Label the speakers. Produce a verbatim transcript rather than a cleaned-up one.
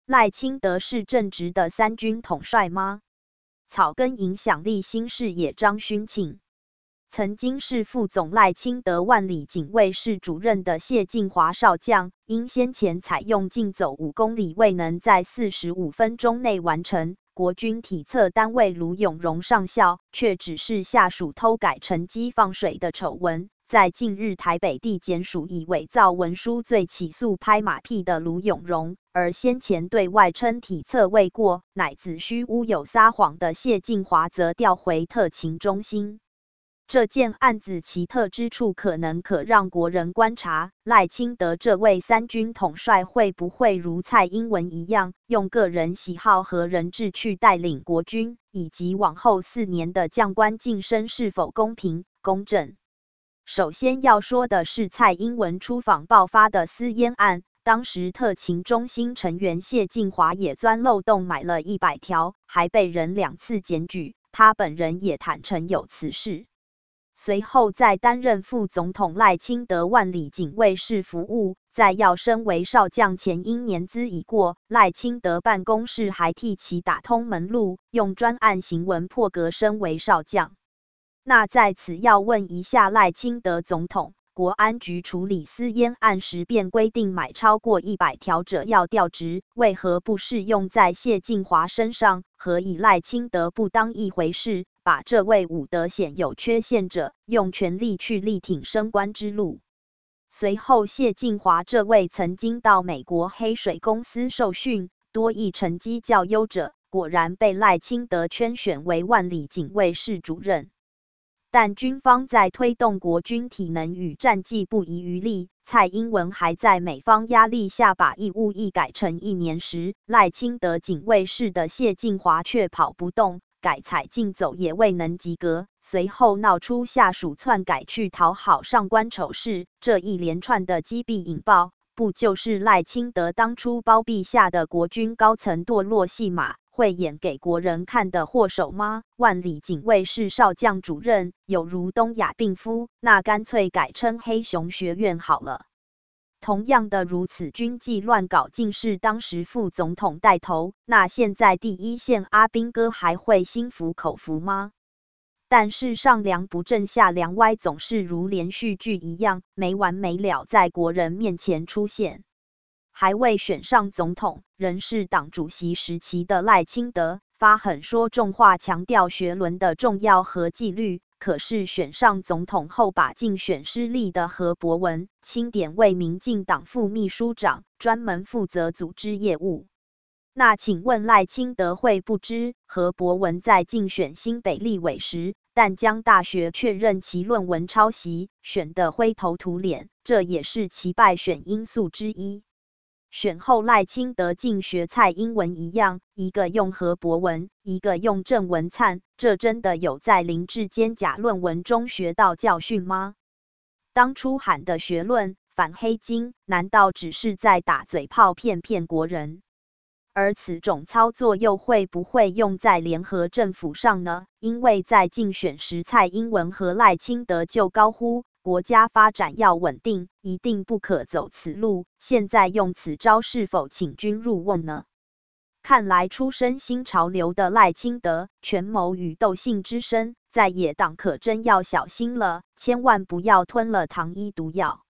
Speaker 1: 赖清德是正直的三军统帅吗？草根影响力新视野张勋庆。曾经是副总赖清德万里警卫室主任的谢晋华少将，因先前采用竞走五公里未能在四十五分钟内完成，国军体测单位卢永荣上校却只是下属偷改成绩放水的丑闻，在近日台北地检署以伪造文书罪起诉拍马屁的卢永荣，而先前对外称体测未过，乃子虚乌有撒谎的谢晋华则调回特勤中心。这件案子奇特之处，可能可让国人观察赖清德这位三军统帅会不会如蔡英文一样，用个人喜好和人治去带领国军，以及往后四年的将官晋升是否公平公正。首先要说的是蔡英文出访爆发的私烟案，当时特勤中心成员谢晋华也钻漏洞买了一百条，还被人两次检举，他本人也坦承有此事。随后在担任副总统赖清德万里警卫室服务，在要升为少将前因年资已过，赖清德办公室还替其打通门路，用专案行文破格升为少将。那在此要问一下赖清德总统，国安局处理私烟案时便规定买超过一百条者要调职，为何不适用在谢晋华身上？何以赖清德不当一回事，把这位武德显有缺陷者用权力去力挺升官之路？随后谢晋华这位曾经到美国黑水公司受训，多益成绩较优者，果然被赖清德圈选为万里警卫室主任。但军方在推动国军体能与战绩不遗余力，蔡英文还在美方压力下把义务役改成一年时，赖清德警卫室的谢晋华却跑不动，改采竞走也未能及格，随后闹出下属篡改去讨好上官丑事，这一连串的击毙引爆，不就是赖清德当初包庇下的国军高层堕落戏码，会演给国人看的祸首吗？万里警卫室少将主任有如东亚病夫，那干脆改称黑熊学院好了。同样的，如此军纪乱搞竟是当时副总统带头，那现在第一线阿兵哥还会心服口服吗？但是上梁不正下梁歪，总是如连续剧一样没完没了在国人面前出现。还未选上总统，仍是党主席时期的赖清德，发狠说重话，强调学伦的重要和纪律。可是选上总统后，把竞选失利的何博文钦点为民进党副秘书长，专门负责组织业务。那请问赖清德会不知何博文在竞选新北立委时，淡江大学确认其论文抄袭，选得灰头土脸，这也是其败选因素之一。选后赖清德竟学蔡英文一样，一个用何博文，一个用郑文灿，这真的有在林志坚假论文中学到教训吗？当初喊的学论反黑金，难道只是在打嘴炮骗骗国人？而此种操作又会不会用在联合政府上呢？因为在竞选时，蔡英文和赖清德就高呼国家发展要稳定，一定不可走此路。现在用此招，是否请君入瓮呢？看来出身新潮流的赖清德，权谋与斗性之深，在野党可真要小心了，千万不要吞了糖衣毒药。